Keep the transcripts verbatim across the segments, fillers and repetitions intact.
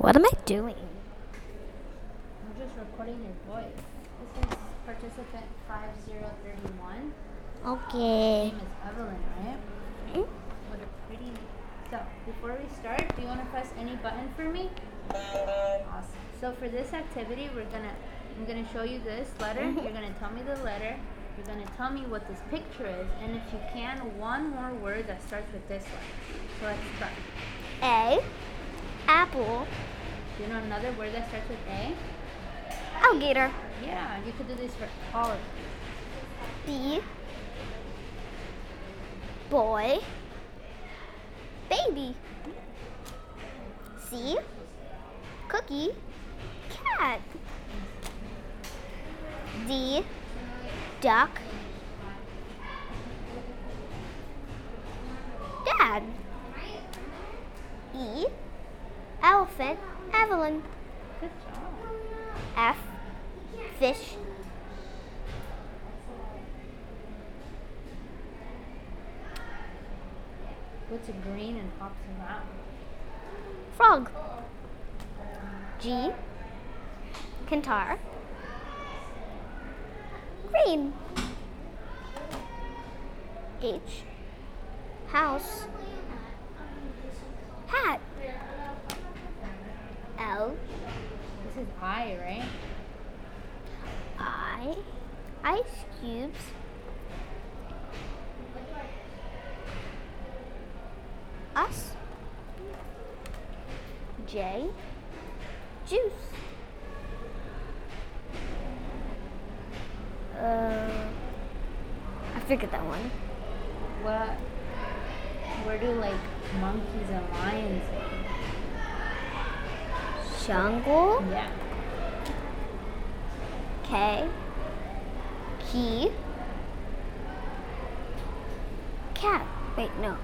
What am I doing? I'm just recording your voice. This is participant five zero three one. Okay. Your name is Evelyn, right? Mm. What a pretty name. So, before we start, do you want to press any button for me? Awesome. So for this activity, we're gonna, I'm gonna show you this letter. You're gonna tell me the letter. You're gonna tell me what this picture is, and if you can, one more word that starts with this letter. So let's start. A. Apple. Do you know another word that starts with A? Alligator. Yeah, you could do this for all of them. B. Boy. Baby. C. Cookie. Cat. D. Duck. Dad. E. Elephant. Evelyn. Good job. F. Fish. What's a green and hops around? Frog. G. Guitar. Green. H. House. Hat. L. This is I, right? I. Ice cubes. Us. J. Juice. Uh, I figured that one. What? Where do like monkeys and lions live? Jungle. Yeah. K. Key. Cat. Wait, no.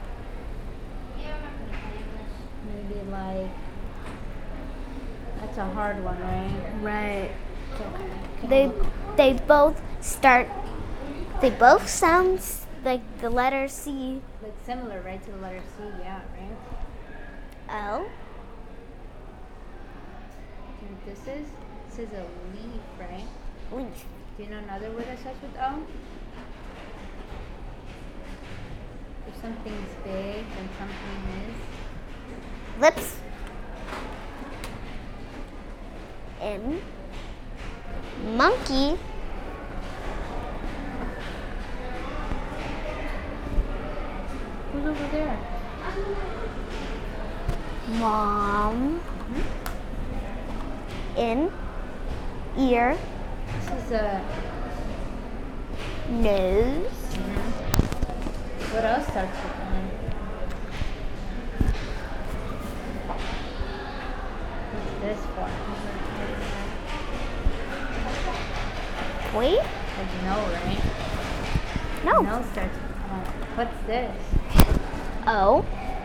Maybe like. That's a hard one, right? Right. It's okay. Can They you look- they both start. They both sound s- like the letter C. Like similar, right, to the letter C? Yeah, right. L. Do you know what this is? This is a leaf, right? Leaf. Do you know another word that starts with O? If something's big, then something is. Lips. M. Monkey. Who's over there? Mom. In. Ear. This is a. Nose. What else starts with N? What's this for? Wait. Like no, right? No. No starts with O. What's this? O.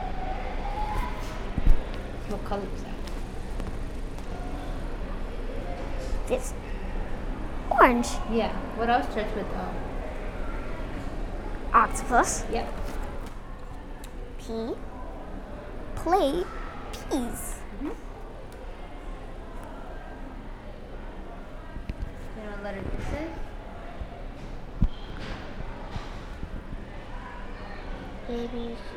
What color is that? This. Orange. Yeah. What else starts with O? Octopus. Yep. P. Play. Peas. Mm-hmm. You know what letter this is? A B C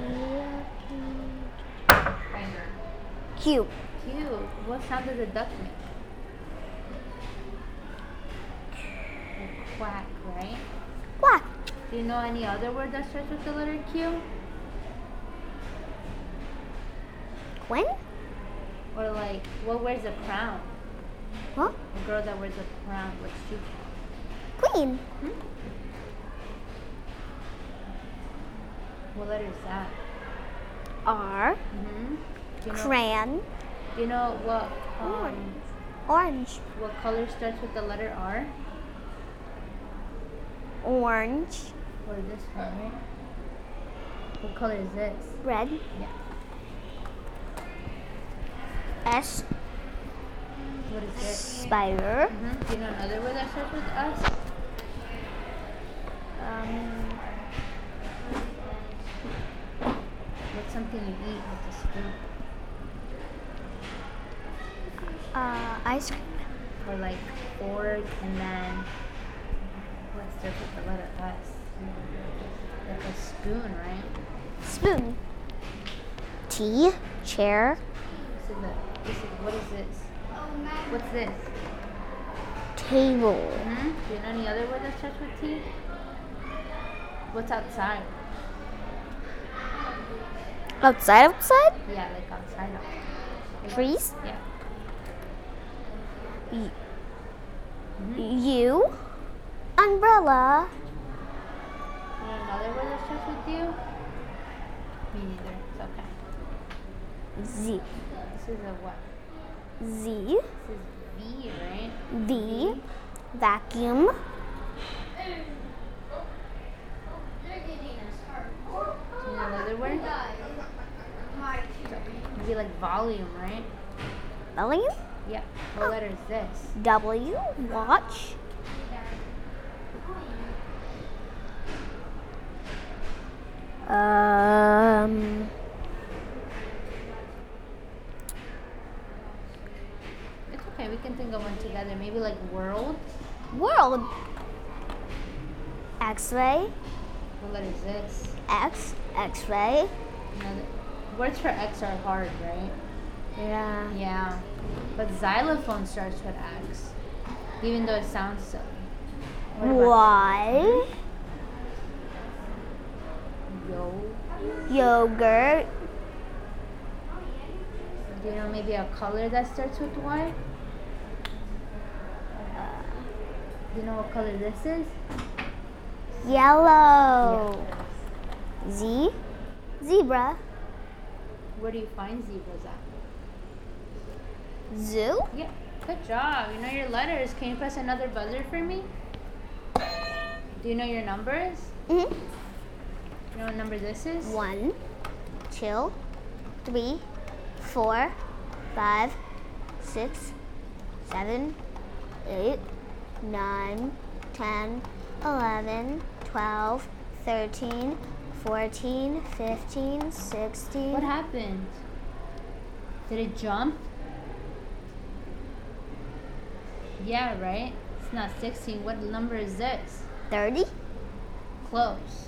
Right. Q. Q. What sound does a duck make? A quack, right? Quack. Do you know any other word that starts with the letter Q? When? Or like, what wears a crown? Huh? A girl that wears a crown, what's she called? Queen. What letter is that? R. Mm-hmm. Do you know, Crayon. do you know what um, Orange. Orange. what color starts with the letter R? Orange. Or this one, right? What color is this? Red. Yeah. S. What is this? Spider. Mm-hmm. Do you know another word that starts with S? Um. something you eat with a spoon. Uh, ice cream. Or like fork and then what starts with the letter S? Like a spoon, right? Spoon. Tea. Chair. This is a, this is, what is this? What's this? Table. Hmm? Do you know any other word that starts with T? What's outside? Outside, outside? Yeah, like outside. outside. Trees. Yeah. Y- Mm-hmm. U. Umbrella. You know another word that starts with U? Me neither. It's okay. Z. This is a what? Z. This is V, right? V. Vacuum. Do you know another word? Maybe like volume, right? W. Yeah. What letter is this? W. Watch. Um. It's okay. We can think of one together. Maybe like world. World. X-ray. What letter is this? X. X-ray. Another. Words for X are hard, right? Yeah. Yeah. But xylophone starts with X, even though it sounds silly. What about Y. yo? Yogurt. Do you know maybe a color that starts with Y? Do you know what color this is? Yellow. Z. Zebra. Where do you find zebras at? Zoo. Yeah. Good job. You know your letters. Can you press another buzzer for me? Do you know your numbers? Mm-hmm. You know what number this is? One, two, three, four, five, six, seven, eight, nine, ten, eleven, twelve, thirteen, fourteen, fifteen, sixteen. What happened? Did it jump? Yeah, right? It's not sixteen. What number is this? thirty? Close.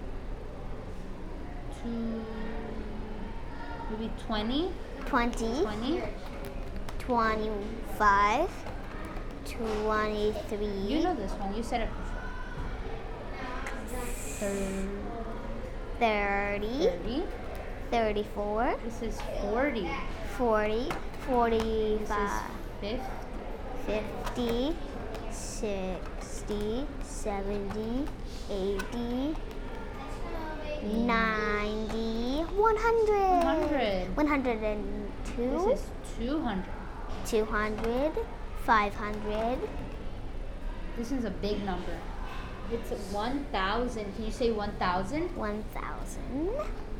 Two. Maybe twenty? twenty, twenty? twenty-five, twenty-three, You know this one. You said it before. Thir- thirty, thirty. thirty-four, This is forty. forty, This is forty-five, fifty. fifty, sixty, seventy, eighty, ninety, one hundred. one hundred. one hundred two, This is two hundred. two hundred, five hundred, This is a big number. It's one thousand. Can you say one thousand? one thousand,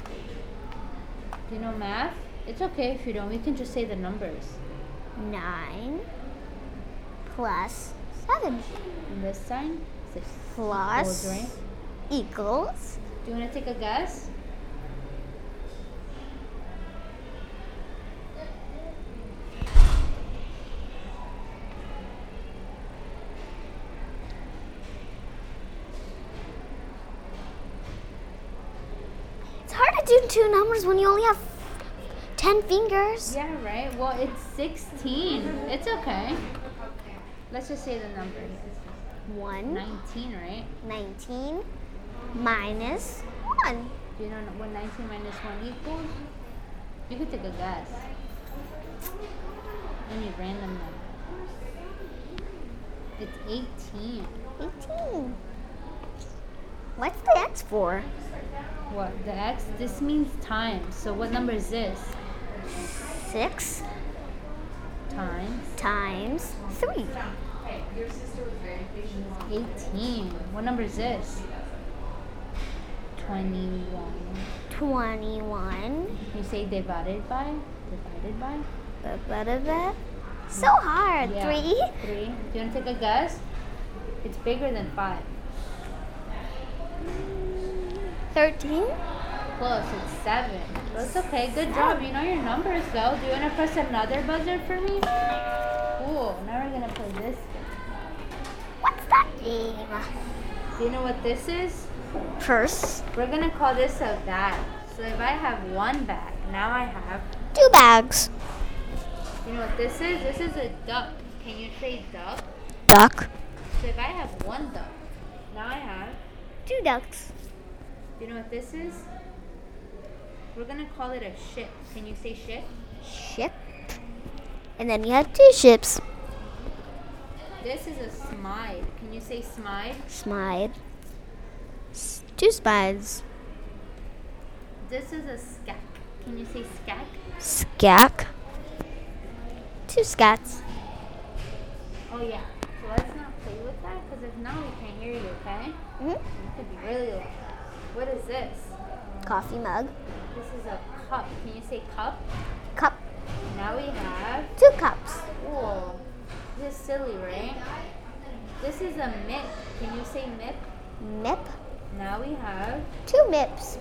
Do you know math? It's okay if you don't. We can just say the numbers. nine, plus seven, And this sign? Six. plus Equals, right? equals Do you want to take a guess? It's hard to do two numbers when you only have ten fingers. Yeah, right. Well, it's sixteen. It's okay. Let's just say the number. one, nineteen, right? nineteen, minus one. Do you know what nineteen minus one equals? You could take a guess. Any random number. It's eighteen. eighteen. What's the X for? What? The X? This means time. So what number is this? six Times times three. eighteen. What number is this? twenty-one. twenty-one. You say divided by? Divided by? Ba-ba-da-ba. So hard. Yeah. Three. Three. Do you want to take a guess? It's bigger than five. thirteen. Close. It's seven. But it's okay. Good job. You know your numbers, though. Do you want to press another buzzer for me? Cool. Now we're gonna play this. What's that game? Do you know what this is? Purse. We're gonna call this a bag. So if I have one bag, now I have. Two bags. You know what this is? This is a duck. Can you say duck? Duck. So if I have one duck, now I have. Two ducks. You know what this is? We're gonna call it a ship. Can you say ship? Ship. And then you have two ships. This is a smide. Can you say smide? Smide. S- two spides. This is a scack. Can you say scack? Scack. Two scats. Oh yeah. So let's not play with that because if not, we can't hear you. Okay? hmm It could be really loud. What is this? Coffee mug. This is a cup. Can you say cup? Cup. Now we have. Two cups. Cool. This is silly, right? This is a mip. Can you say mip? Mip. Now we have. Two mips.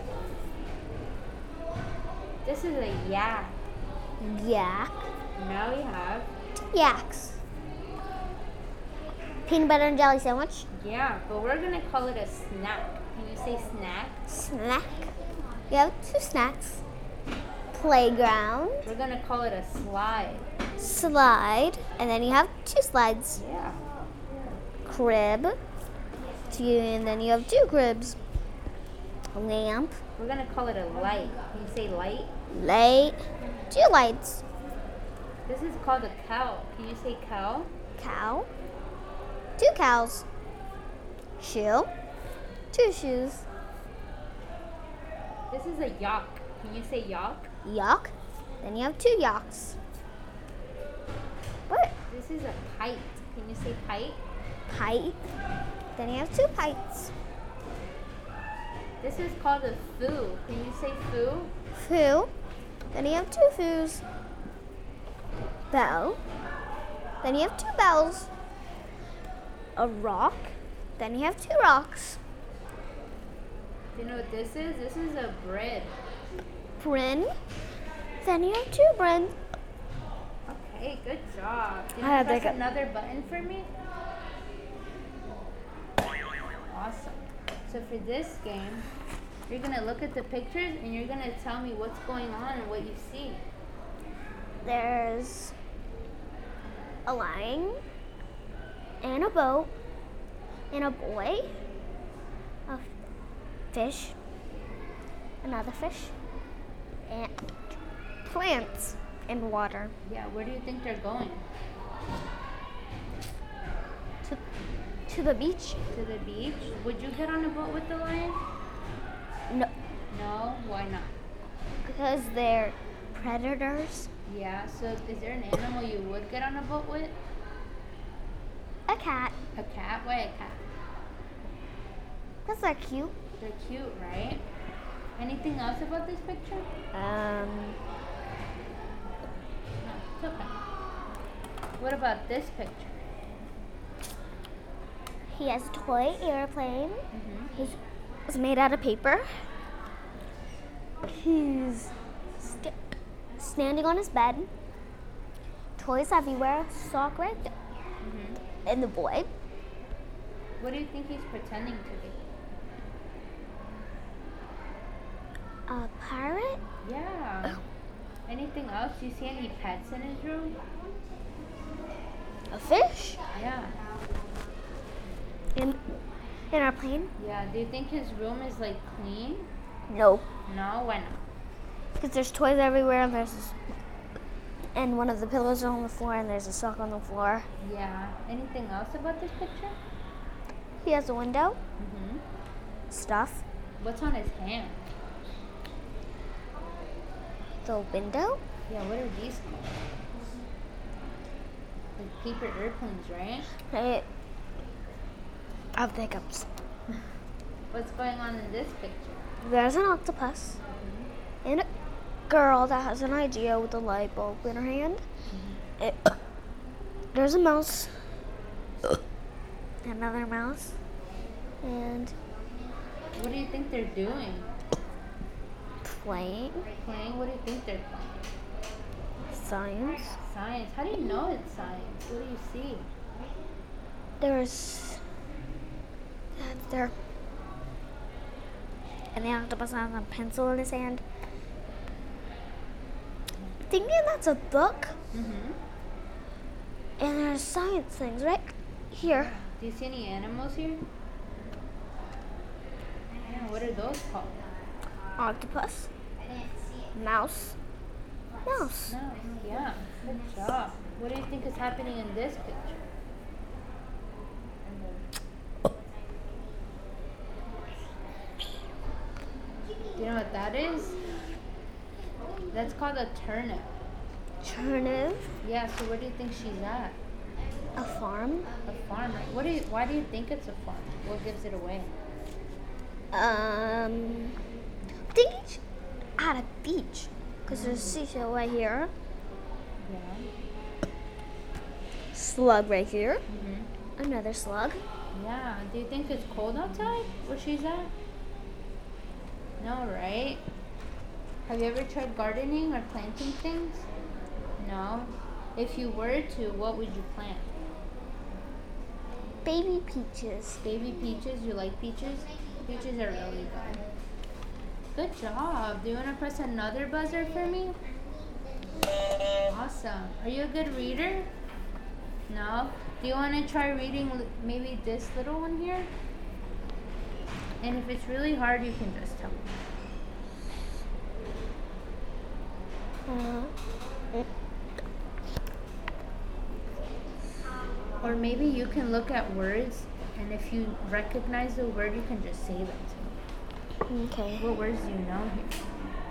This is a yak. Yak. Now we have. Yaks. Peanut butter and jelly sandwich. Yeah, but we're gonna call it a snack. Can you say snack? Snack. You have two snacks. Playground. We're gonna call it a slide. Slide. And then you have two slides. Yeah. Crib. Two, and then you have two cribs. Lamp. We're gonna call it a light. Can you say light? Light. Two lights. This is called a cow. Can you say cow? Cow. Two cows. Shoe. Two shoes. This is a yak. Can you say yak? Yuck. Then you have two yucks. What? This is a kite. Can you say kite? Kite. Then you have two kites. This is called a foo. Can you say foo? Foo. Then you have two foos. Bell. Then you have two bells. A rock. Then you have two rocks. Do you know what this is? This is a bread. Brin. Then you have two brin. Okay, good job. Can I you had press like a- another button for me? Awesome. So for this game, you're gonna look at the pictures and you're gonna tell me what's going on and what you see. There's a line and a boat and a boy, a fish, another fish, and plants and water. Yeah, where do you think they're going? To, to the beach? To the beach? Would you get on a boat with the lion? No, No, why not? because they're predators. Yeah, so is there an animal you would get on a boat with? A cat. A cat? Why a cat? That's not cute. They're cute, right? Anything else about this picture? Um, No, it's okay. What about this picture? he has a toy airplane. Mm-hmm. He's it's made out of paper. He's st- standing on his bed. Toys everywhere. Sock right there. Mm-hmm. And the boy. What do you think he's pretending to be? A pirate. Yeah. Anything else? Do you see any pets in his room? A fish. Yeah. In, in our plane. Yeah. Do you think his room is like clean? No. No, why not? Because there's toys everywhere and there's this, and one of the pillows are on the floor and there's a sock on the floor. Yeah. Anything else about this picture? He has a window. Mm-hmm. Stuff. What's on his hand? The window. Yeah, what are these called? Like paper airplanes, right? Hey, I have hiccups. What's going on in this picture? There's an octopus and a girl that has an idea with a light bulb in her hand. It, there's a mouse, another mouse, and What do you think they're doing? playing. Playing? What do you think they're playing? science. Science. How do you know it's science? What do you see? There's that's there. And the octopus has a pencil in his hand. Thinking that's a book. Mm-hmm. And there's science things right here. Do you see any animals here? Yeah, what are those called? Octopus. Mouse. Mouse. No. Yeah. Good job. What do you think is happening in this picture? Do you know what that is? That's called a turnip. Turnip. Yeah, so where do you think she's at? A farm. A farm. Right? What do you, why do you think it's a farm? What gives it away? Um, I think it's at a beach. Because there's a seashell right here. Yeah. Slug right here. Mm-hmm. Another slug. Yeah. Do you think it's cold outside where she's at? No, right? Have you ever tried gardening or planting things? No. If you were to, what would you plant? Baby peaches. Baby peaches? You like peaches? Peaches are really good. Good job. Do you want to press another buzzer for me? Awesome. Are you a good reader? No? Do you want to try reading li- maybe this little one here? And if it's really hard, you can just tell me. Uh, Or maybe you can look at words, and if you recognize the word, you can just say them to me. okay. What words do you know here?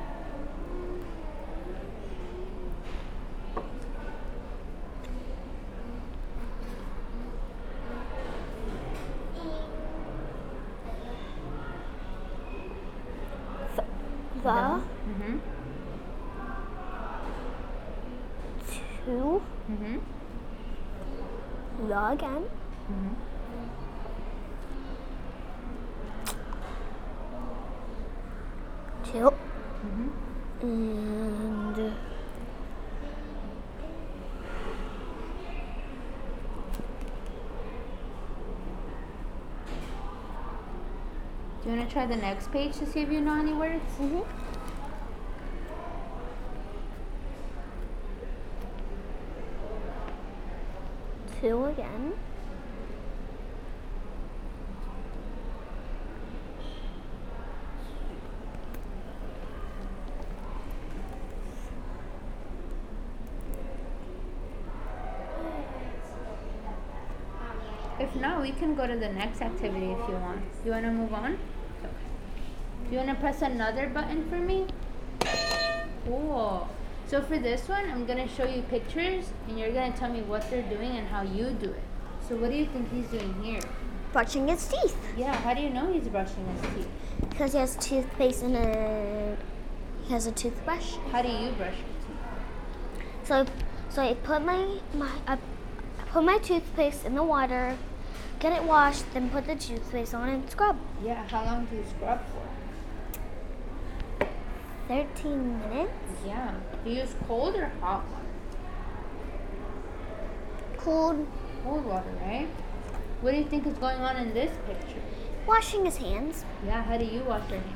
The, Mm-hmm. two, Mm-hmm. the again, Mm-hmm. two, Mm-hmm. and Do you want to try the next page to see if you know any words? mm-hmm. two again, If not, we can go to the next activity if you want. You want to move on? Okay. Do you want to press another button for me? Cool. So for this one, I'm going to show you pictures, and you're going to tell me what they're doing and how you do it. So what do you think he's doing here? brushing his teeth. Yeah, how do you know he's brushing his teeth? Because he has toothpaste and a, he has a toothbrush. How do you brush your teeth? So, so I put my, my I, I put my toothpaste in the water, get it washed, then put the toothpaste on and scrub. Yeah, how long do you scrub for? Thirteen minutes. Yeah. Do you use cold or hot water? Cold. Cold water, right? What do you think is going on in this picture? Washing his hands Yeah, how do you wash your hands?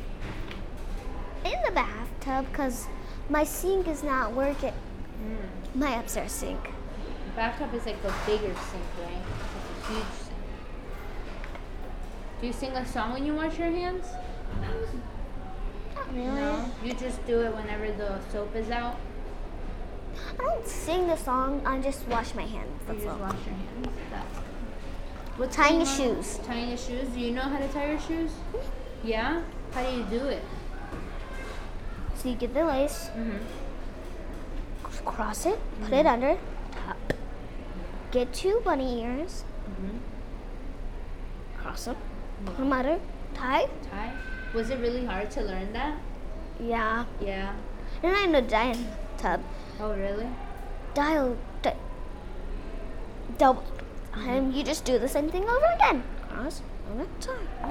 in the bathtub because my sink is not working. Mm. My upstairs sink. The bathtub is like a bigger sink, right? It's a huge sink. Do you sing a song when you wash your hands? Not really. No. You just do it whenever the soap is out? I don't sing the song. I just wash my hands. You That's just all. wash your hands? That's good. What's Tying going your on- shoes. Tying your shoes? Do you know how to tie your shoes? Yeah? How do you do it? So you get the lace, Mm-hmm. cross it, put it under, top. Get two bunny ears, Mm-hmm. cross them, put them under, tie. Tie? Was it really hard to learn that? Yeah. Yeah. And I know dye in the tub. Oh, really? Dial, di- double. And you just do the same thing over again. Cross, and then tie.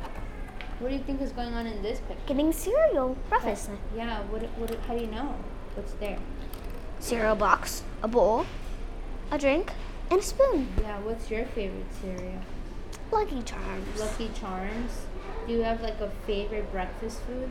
What do you think is going on in this picture? Getting cereal, breakfast. Yeah, what, what, how do you know? What's there? Cereal box, a bowl, a drink, and a spoon. Yeah, what's your favorite cereal? Lucky Charms. Lucky Charms. Do you have like a favorite breakfast food?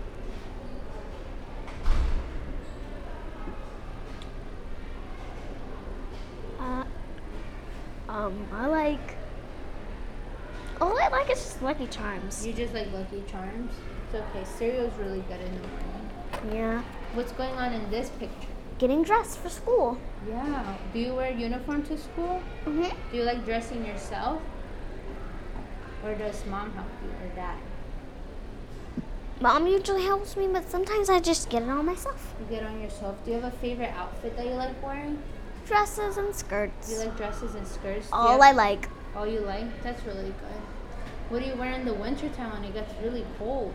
Uh, um, I like. All I like is just Lucky Charms. You just like Lucky Charms? It's okay. Cereal's really good in the morning. Yeah. What's going on in this picture? Getting dressed for school. Yeah. Do you wear uniform to school? Mhm. Do you like dressing yourself? Or does mom help you or dad? Mom usually helps me, but sometimes I just get it on myself. You get on yourself. Do you have a favorite outfit that you like wearing? Dresses and Do skirts. you like dresses and skirts? Do you All have- I like. All you like? That's really good. What do you wear in the wintertime when it gets really cold?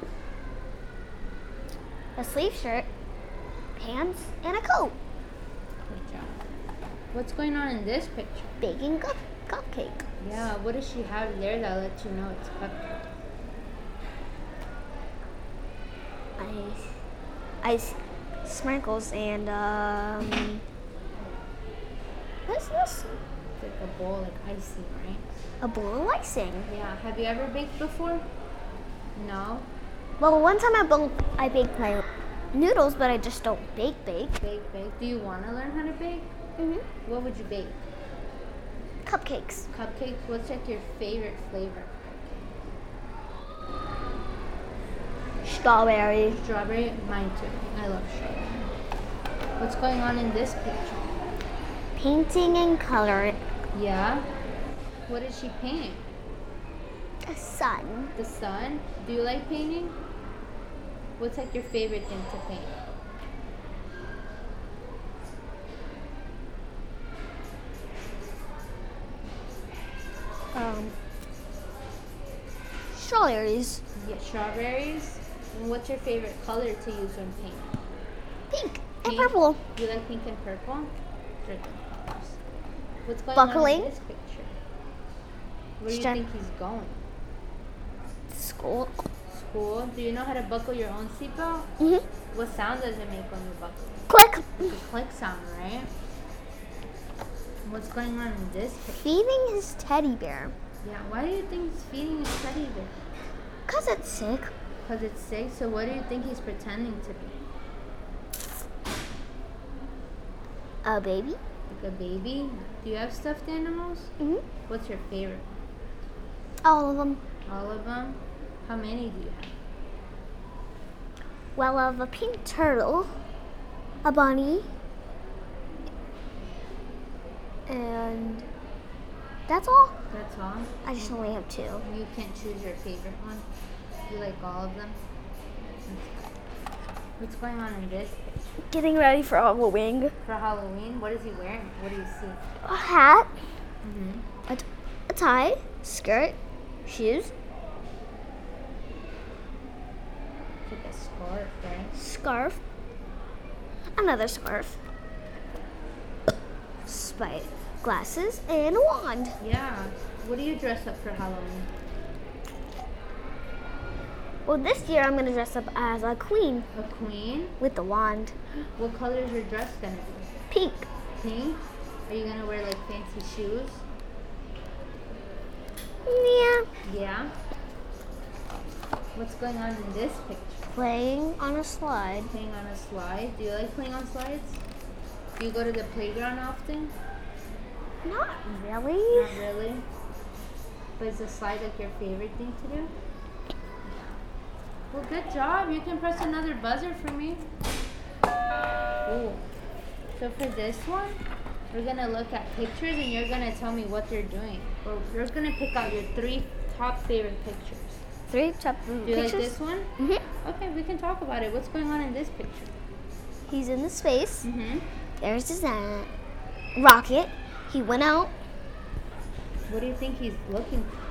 A sleeve shirt, pants, and a coat. Good job. What's going on in this picture? Baking cup cupcake. Yeah, what does she have there that lets you know it's cupcake? Ice, ice, sprinkles, and um. What's this? It's like a bowl, like icing, right? A bowl of icing. Yeah. Have you ever baked before? No. Well, one time I baked, I baked my noodles, but I just don't bake bake. Bake, bake. Do you want to learn how to bake? Mhm. What would you bake? Cupcakes. Cupcakes. What's like your favorite flavor? Strawberry. Strawberry. Mine too. I love strawberry. What's going on in this picture? Painting and coloring. Yeah. What is she painting? A sun. The sun. Do you like painting? What's like your favorite thing to paint? Um. Strawberries. Yeah, strawberries. And what's your favorite color to use when painting? Pink and Pink? purple. Do you like pink and purple? They're good colors. What's going Buckling. on in this picture? Where do you Stra- think he's going? School. School. Do you know how to buckle your own seatbelt? Mhm. What sound does it make when you buckle it? Click. It's a click sound, right? What's going on in this picture? Feeding his teddy bear. Yeah, why do you think he's feeding his teddy bear? Cause it's sick. Because it's sick, so what do you think he's pretending to be? A baby. Like a baby? Do you have stuffed animals? Mhm. What's your favorite? All of them. All of them? How many do you have? Well, of a pink turtle, a bunny, and that's all. That's all? I just only have two. You can't choose your favorite one? You like all of them? What's going on in this picture? Getting ready for Halloween. For Halloween, what is he wearing? What do you see? A hat, Mm-hmm. a, t- a tie, skirt, shoes, It's like a scarf, right? scarf, another scarf, spike, glasses, and a wand. Yeah. What do you dress up for Halloween? Well, this year I'm gonna dress up as a queen A queen? with the wand. What color is your dress gonna be? Pink. Pink? Are you gonna wear like fancy shoes? Yeah. Yeah. What's going on in this picture? Playing on a slide. Playing on a slide. Do you like playing on slides? Do you go to the playground often? Not really. Not really. But is the slide like your favorite thing to do? Well, good job. You can press another buzzer for me. Ooh. So for this one, we're gonna look at pictures and you're gonna tell me what they're doing. Or you're gonna pick out your three top favorite pictures. Three top Do you pictures. like this one? Mhm. Okay, we can talk about it. What's going on in this picture? He's in the space. Mm-hmm. There's his uh, rocket. He went out. What do you think he's looking for?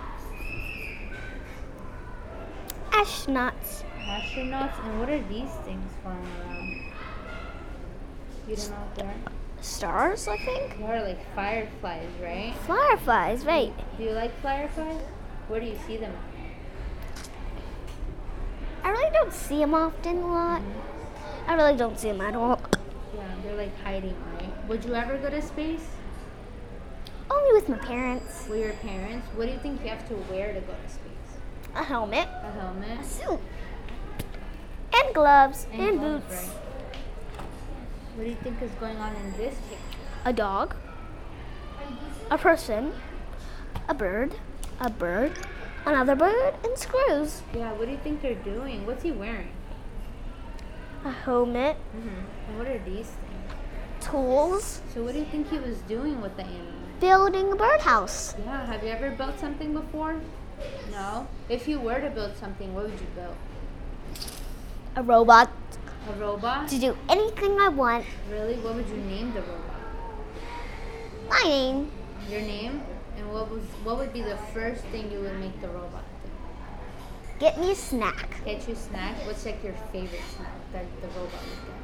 Astronauts. Astronauts? And what are these things flying around? You don't know what they are? Stars, I think. They are like fireflies, right? Fireflies, right. Do you like fireflies? Where do you see them at? I really don't see him often a lot. I really don't see them at all. Yeah, they're like hiding, right? Would you ever go to space Only with my parents. with your parents? What do you think you have to wear to go to space? A helmet, A helmet a suit, and gloves, and, and, gloves, boots. right? What do you think is going on in this picture? A dog, a person, a bird, a bird, another bird, and screws. Yeah, what do you think they're doing? What's he wearing? A helmet, Mm-hmm. And what are these things? tools, So what do you think he was doing with the animal? building a birdhouse. Yeah, have you ever built something before? No? If you were to build something, what would you build? A robot A robot? to do anything I want. Really? What would you name the robot? My name, Your name? And what was what would be the first thing you would make the robot do? get me a snack. Get you a snack? What's like your favorite snack that the robot would get?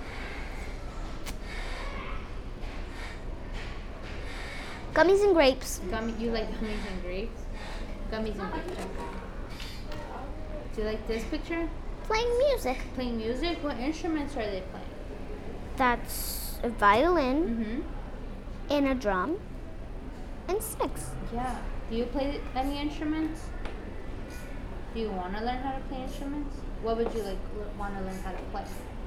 Gummies and grapes. Gummy you like gummies and grapes? Gummies and grapes. Okay. Do you like this picture? Playing music. Playing music? What instruments are they playing? That's a violin Mm-hmm. and a drum and sticks. Yeah. Do you play any instruments? Do you want to learn how to play instruments? What would you like want to learn how to play?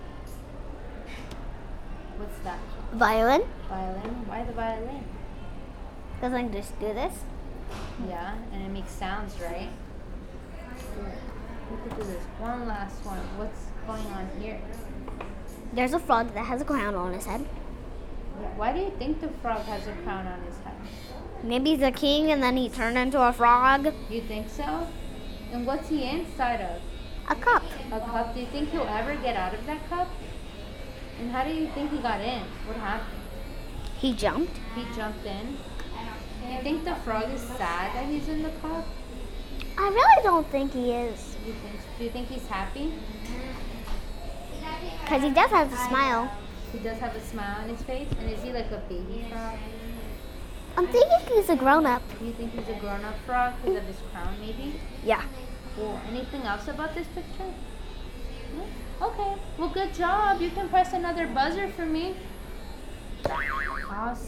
What's that? Violin, Violin? Why the violin? because I can just do this. Yeah, and it makes sounds, right? Good. We could do this. One last one. What's going on here? There's a frog that has a crown on his head. Why do you think the frog has a crown on his head? Maybe he's a king and then he turned into a frog. You think so? And what's he inside of? A cup. A cup? Do you think he'll ever get out of that cup? And how do you think he got in? What happened? He jumped. He jumped in. Do you think the frog is sad that he's in the cup? I really don't think he is. Do you think, do you think he's happy? Because he does have a smile. He does have a smile on his face. And is he like a baby frog? I'm thinking he's a grown up. Do you think he's a grown-up frog because of his crown, maybe? Yeah. Cool. Anything else about this picture? No? Okay. Well, good job. You can press another buzzer for me. Awesome.